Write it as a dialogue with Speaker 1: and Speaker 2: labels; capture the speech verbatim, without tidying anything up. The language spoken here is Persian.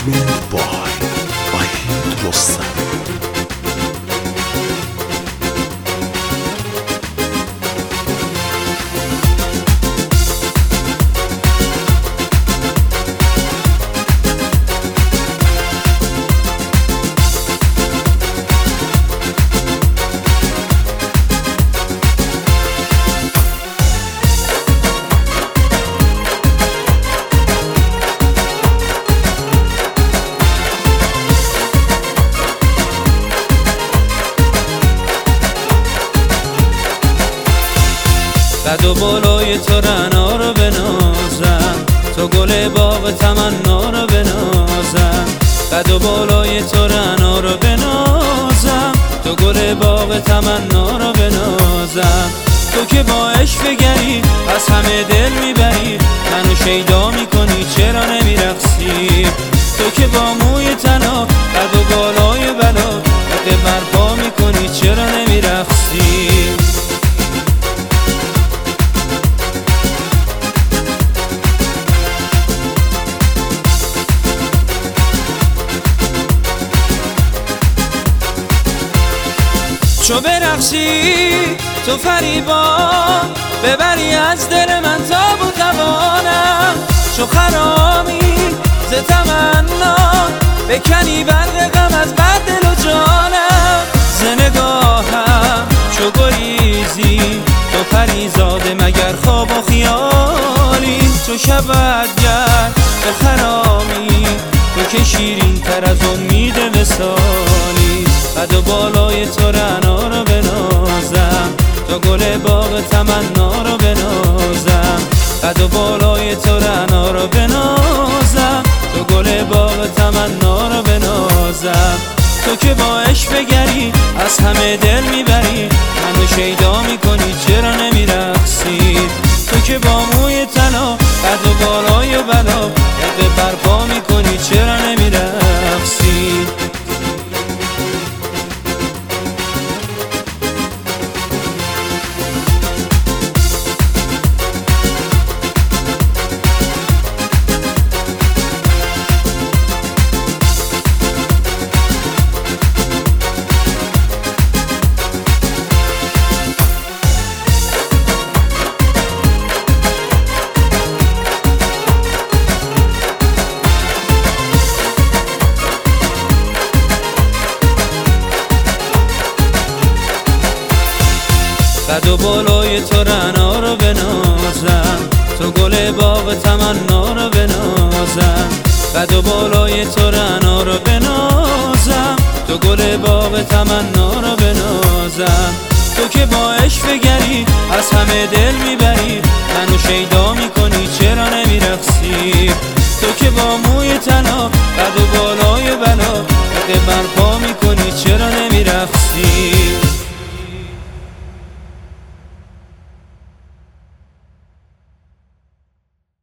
Speaker 1: Arrangement by Wahid Rostam.
Speaker 2: قد و بالای تو رعنا رو بنازم، تو گل باغ تمنا رو بنازم. قد و بالای تو رعنا رو بنازم، تو گل باغ تمنا رو بنازم. تو که با عشق بگری از همه دل میبری، منو شیدا میکنی چرا نمیرقصی؟ تو که با موی تنها قد و بالای بلا قد برپا میکنی چرا نمیرقصی؟ چو برقصی تو فریبان، ببری از دل من تاب و توانم. چو خرامی ز تمنا، بکنی برق غم از بر دل و جانم. ز نگاهم چو گریزی تو پریزاده مگر خواب و خیالی. تو شبدگر به خرامی، تو که شیرین تر از امید وصالی. قد و بالای تو رعنا رو بنازم، تو گل باغ تمنا رو بنازم. قد و بالای تو رعنا رو بنازم، تو گل باغ تمنا رو بنازم. تو که با عشق بگری از همه دل میبری، منو شیدا میکنی چرا نمیرقصی؟ تو که با موی طلا قد و بالای و بلا قد برپا میکنی چرا نمیرقصی؟ قد و بالای تو رعنا رو بنازم، تو گل باغ تمنا رو بنازم. قد و بالای تو رعنا رو بنازم، تو گل باغ تمنا رو بنازم. تو که با عشق بگری از همه دل میبری، منو شیدا میکنی چرا نمیرقصی؟ تو که با موی تنها